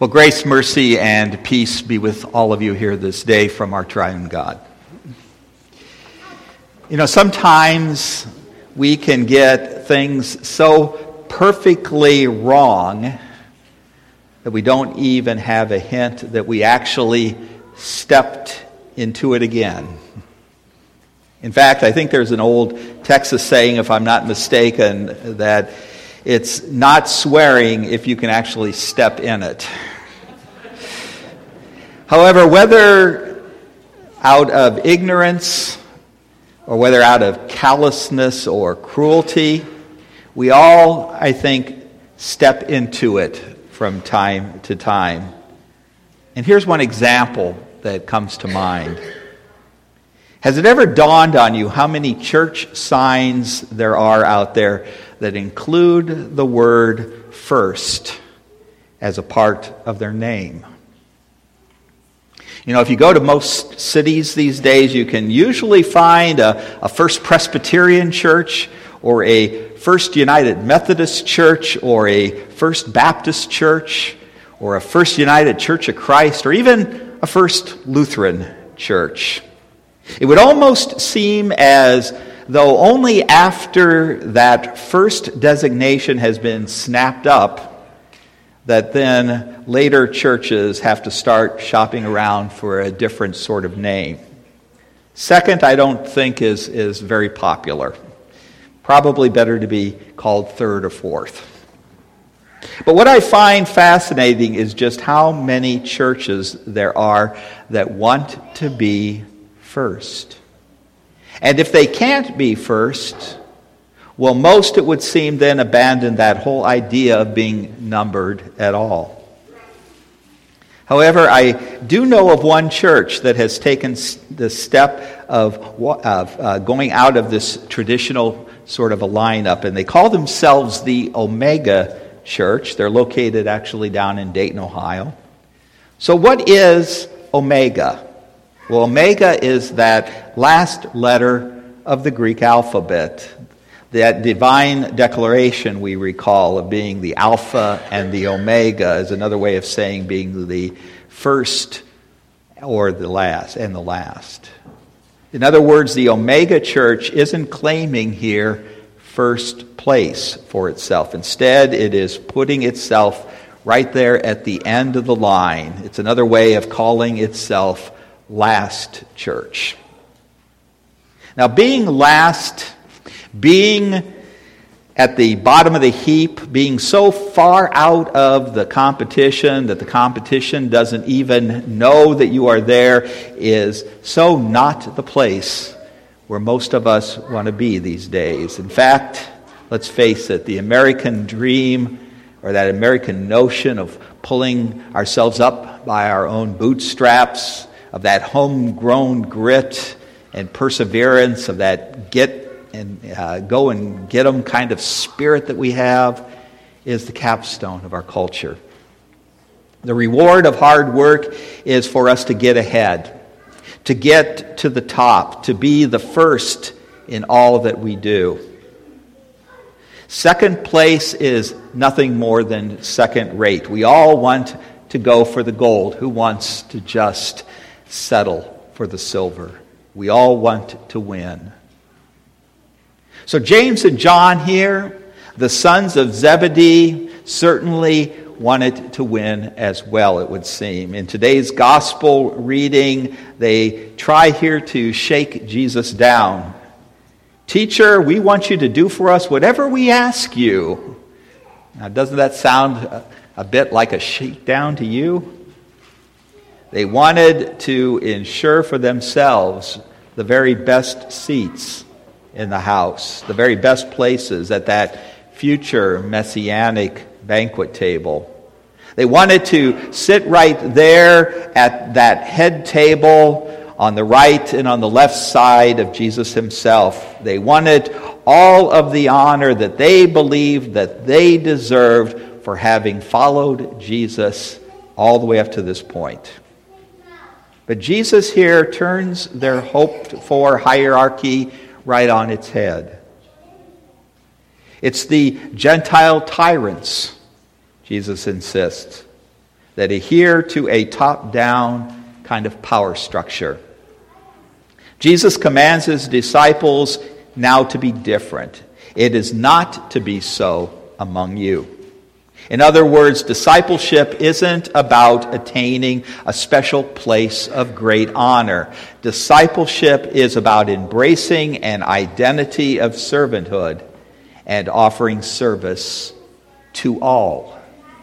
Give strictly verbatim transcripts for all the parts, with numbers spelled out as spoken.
Well, grace, mercy, and peace be with all of you here this day from our triune God. You know, sometimes we can get things so perfectly wrong that we don't even have a hint that we actually stepped into it again. In fact, I think there's an old Texas saying, if I'm not mistaken, that it's not swearing if you can actually step in it. However, whether out of ignorance or whether out of callousness or cruelty, we all, I think, step into it from time to time. And here's one example that comes to mind. Has it ever dawned on you how many church signs there are out there that include the word first as a part of their name? You know, if you go to most cities these days, you can usually find a, a First Presbyterian church or a First United Methodist church or a First Baptist church or a First United Church of Christ or even a First Lutheran church. It would almost seem as though only after that first designation has been snapped up that then later churches have to start shopping around for a different sort of name. Second, I don't think is, is very popular. Probably better to be called third or fourth. But what I find fascinating is just how many churches there are that want to be first. And if they can't be first, well, most, it would seem, then abandon that whole idea of being numbered at all. However, I do know of one church that has taken the step of, of uh, going out of this traditional sort of a lineup, and they call themselves the Omega Church. They're located actually down in Dayton, Ohio. So what is Omega? Well, Omega is that last letter of the Greek alphabet. That divine declaration we recall of being the Alpha and the Omega is another way of saying being the first or the last and the last. In other words, the Omega Church isn't claiming here first place for itself. Instead, it is putting itself right there at the end of the line. It's another way of calling itself Last Church. Now, being last, being at the bottom of the heap, being so far out of the competition that the competition doesn't even know that you are there, is so not the place where most of us want to be these days. In fact, let's face it, the American dream, or that American notion of pulling ourselves up by our own bootstraps, of that homegrown grit and perseverance, of that get and uh, go and get them kind of spirit that we have, is the capstone of our culture. The reward of hard work is for us to get ahead, to get to the top, to be the first in all that we do. Second place is nothing more than second rate. We all want to go for the gold. Who wants to just settle for the silver? We all want to win. So James and John here, the sons of Zebedee, certainly wanted to win as well, it would seem. In today's gospel reading, they try here to shake Jesus down. Teacher, we want you to do for us whatever we ask you. Now, doesn't that sound a, a bit like a shakedown to you? They wanted to ensure for themselves the very best seats in the house, the very best places at that future messianic banquet table. They wanted to sit right there at that head table on the right and on the left side of Jesus himself. They wanted all of the honor that they believed that they deserved for having followed Jesus all the way up to this point. But Jesus here turns their hoped-for hierarchy right on its head. It's the Gentile tyrants, Jesus insists. that adhere to a top-down kind of power structure. Jesus commands his disciples now to be different. It is not to be so among you. In other words, discipleship isn't about attaining a special place of great honor. Discipleship is about embracing an identity of servanthood and offering service to all.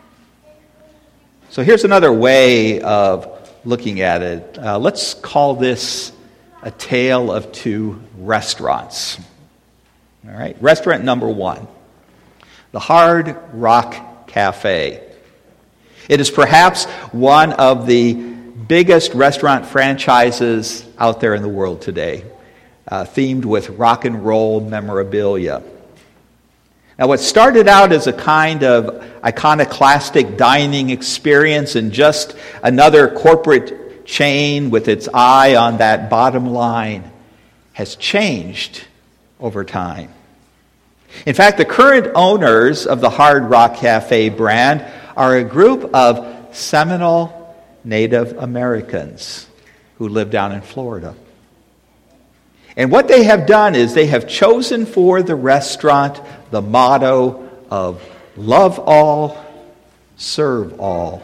So here's another way of looking at it. Uh, let's call this a tale of two restaurants. All right, restaurant number one, the Hard Rock Cafe. It is perhaps one of the biggest restaurant franchises out there in the world today, uh, themed with rock and roll memorabilia. Now, what started out as a kind of iconoclastic dining experience and just another corporate chain with its eye on that bottom line has changed over time. In fact, the current owners of the Hard Rock Cafe brand are a group of Seminole Native Americans who live down in Florida. And what they have done is they have chosen for the restaurant the motto of love all, serve all.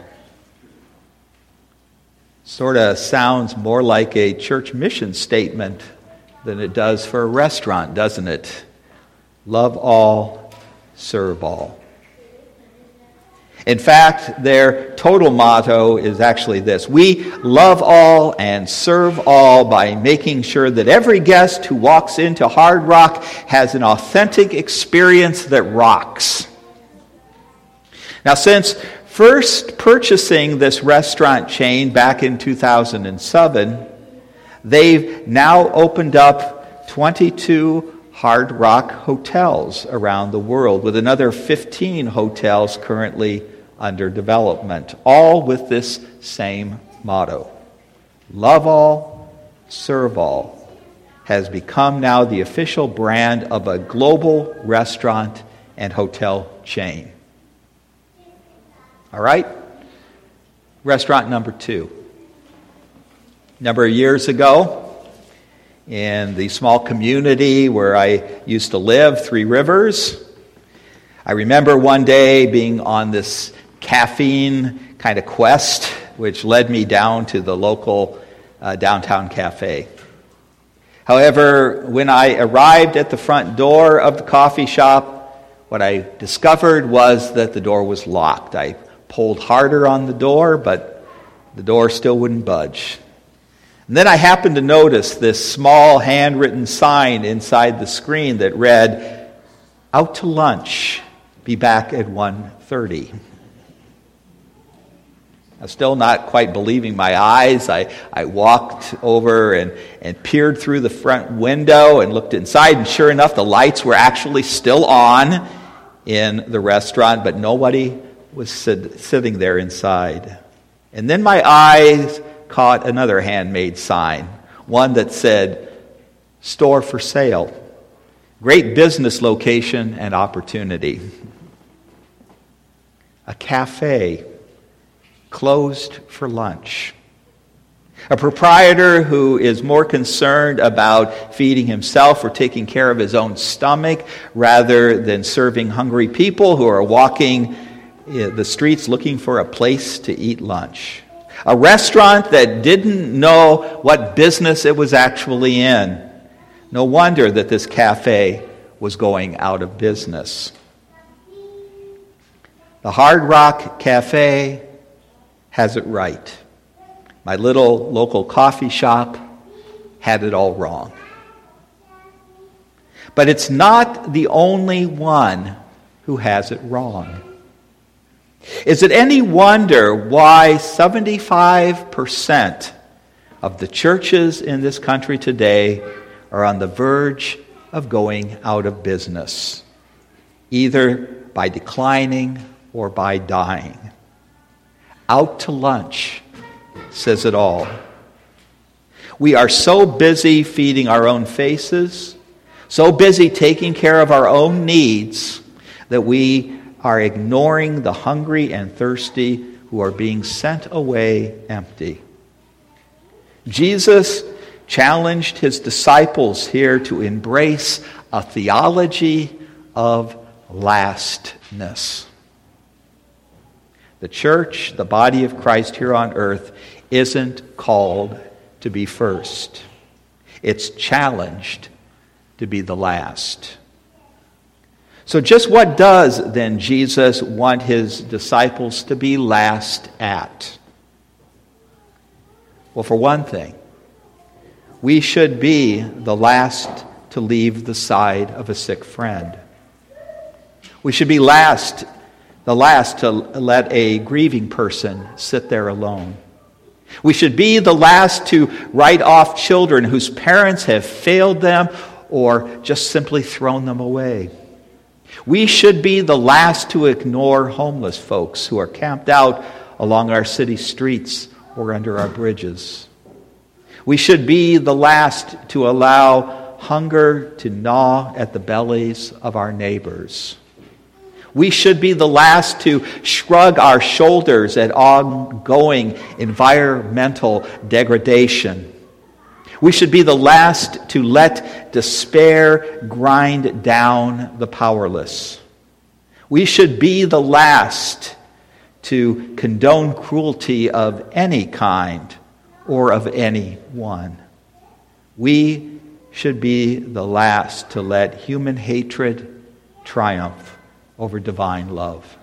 Sort of sounds more like a church mission statement than it does for a restaurant, doesn't it? Love all, serve all. In fact, their total motto is actually this: we love all and serve all by making sure that every guest who walks into Hard Rock has an authentic experience that rocks. Now, since first purchasing this restaurant chain back in two thousand seven, they've now opened up twenty-two Hard Rock hotels around the world, with another fifteen hotels currently under development, all with this same motto. Love all, serve all has become now the official brand of a global restaurant and hotel chain. All right? Restaurant number two. A number of years ago, in the small community where I used to live, Three Rivers, I remember one day being on this caffeine kind of quest, which led me down to the local uh, downtown cafe. However, when I arrived at the front door of the coffee shop, what I discovered was that the door was locked. I pulled harder on the door, but the door still wouldn't budge. And then I happened to notice this small handwritten sign inside the screen that read, "Out to lunch, be back at one thirty. I'm still not quite believing my eyes. I, I walked over and, and peered through the front window and looked inside, and sure enough, the lights were actually still on in the restaurant, but nobody was sit, sitting there inside. And then my eyes caught another handmade sign, one that said, "Store for sale. Great business location and opportunity." A cafe closed for lunch. A proprietor who is more concerned about feeding himself or taking care of his own stomach rather than serving hungry people who are walking the streets looking for a place to eat lunch. A restaurant that didn't know what business it was actually in. No wonder that this cafe was going out of business. The Hard Rock Cafe has it right. My little local coffee shop had it all wrong. But it's not the only one who has it wrong. Is it any wonder why seventy-five percent of the churches in this country today are on the verge of going out of business, either by declining or by dying? Out to lunch says it all. We are so busy feeding our own faces, so busy taking care of our own needs, that we are ignoring the hungry and thirsty who who are being sent away empty. Jesus challenged his disciples here to embrace a theology of lastness. The church, the body of Christ here on earth, isn't called to be first. It's challenged to be the last. So just what does then Jesus want his disciples to be last at? Well, for one thing, we should be the last to leave the side of a sick friend. We should be last, the last to let a grieving person sit there alone. We should be the last to write off children whose parents have failed them or just simply thrown them away. We should be the last to ignore homeless folks who are camped out along our city streets or under our bridges. We should be the last to allow hunger to gnaw at the bellies of our neighbors. We should be the last to shrug our shoulders at ongoing environmental degradation. We should be the last to let despair grind down the powerless. We should be the last to condone cruelty of any kind or of anyone. We should be the last to let human hatred triumph over divine love.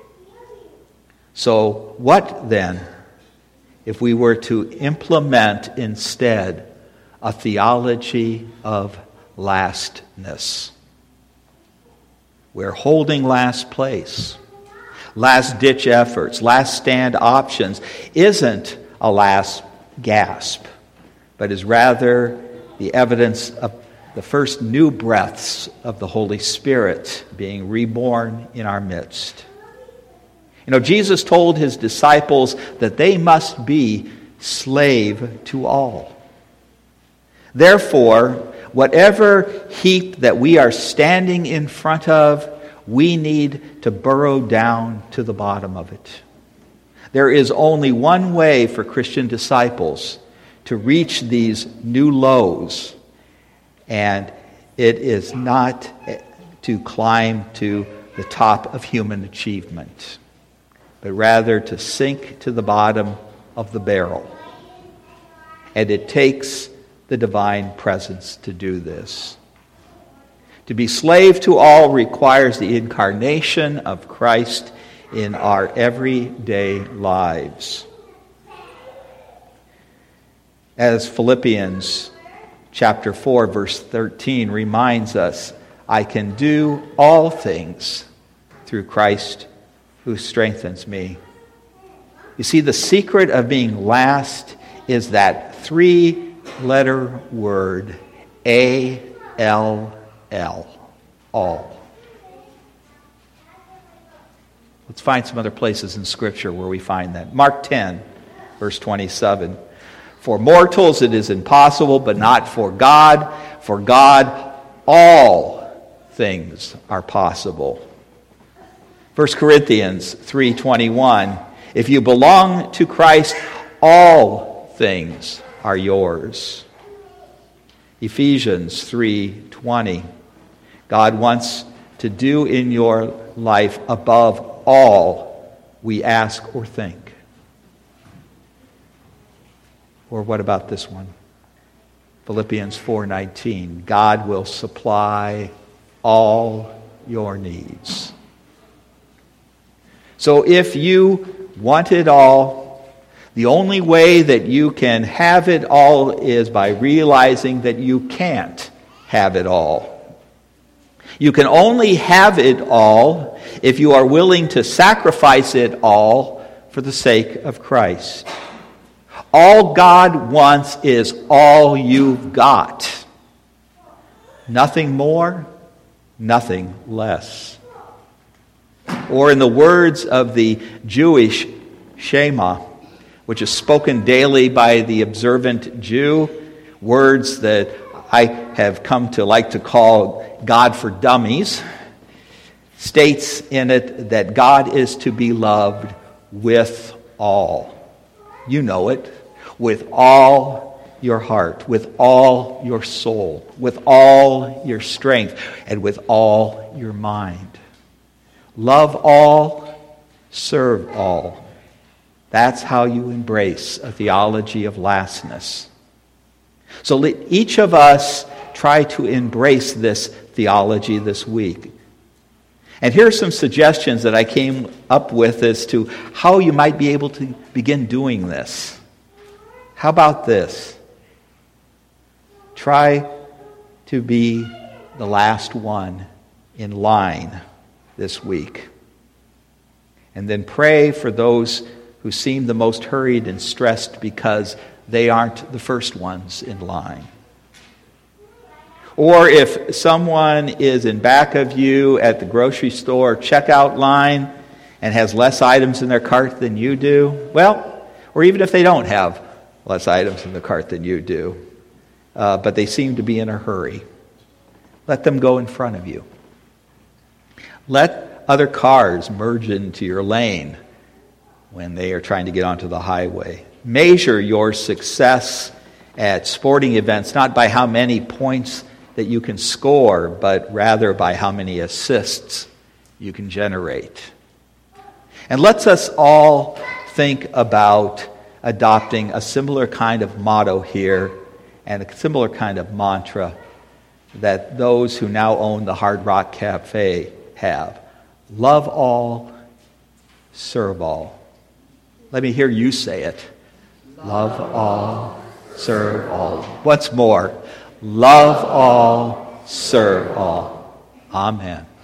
So what then if we were to implement instead a theology of lastness? We're holding last place. Last-ditch efforts, last-stand options isn't a last gasp, but is rather the evidence of the first new breaths of the Holy Spirit being reborn in our midst. You know, Jesus told his disciples that they must be slave to all. Therefore, whatever heap that we are standing in front of, we need to burrow down to the bottom of it. There is only one way for Christian disciples to reach these new lows, and it is not to climb to the top of human achievement, but rather to sink to the bottom of the barrel. And it takes the divine presence to do this. To be slave to all requires the incarnation of Christ in our everyday lives. As Philippians chapter four, verse thirteen reminds us, I can do all things through Christ who strengthens me. You see, the secret of being last is that three-letter word, A L L, all. Let's find some other places in Scripture where we find that. Mark ten, verse twenty-seven. For mortals it is impossible, but not for God. For God all things are possible. First Corinthians three twenty-one. If you belong to Christ, all things are yours. Ephesians three twenty. God wants to do in your life above all we ask or think. Or what about this one? Philippians four nineteen. God will supply all your needs. So if you want it all, the only way that you can have it all is by realizing that you can't have it all. You can only have it all if you are willing to sacrifice it all for the sake of Christ. All God wants is all you've got. Nothing more, nothing less. Or in the words of the Jewish Shema, which is spoken daily by the observant Jew, words that I have come to like to call God for dummies, states in it that God is to be loved with all. You know it. With all your heart, with all your soul, with all your strength, and with all your mind. Love all, serve all. That's how you embrace a theology of lastness. So let each of us try to embrace this theology this week. And here are some suggestions that I came up with as to how you might be able to begin doing this. How about this? Try to be the last one in line this week. And then pray for those who seem the most hurried and stressed because they aren't the first ones in line. Or if someone is in back of you at the grocery store checkout line and has less items in their cart than you do, well, or even if they don't have less items in the cart than you do, uh, but they seem to be in a hurry, let them go in front of you. Let other cars merge into your lane when they are trying to get onto the highway. Measure your success at sporting events not by how many points that you can score, but rather by how many assists you can generate. And let's us all think about adopting a similar kind of motto here and a similar kind of mantra that those who now own the Hard Rock Cafe have. Love all, serve all. Let me hear you say it. Love all, serve all. Once more. Love all, serve all. Amen.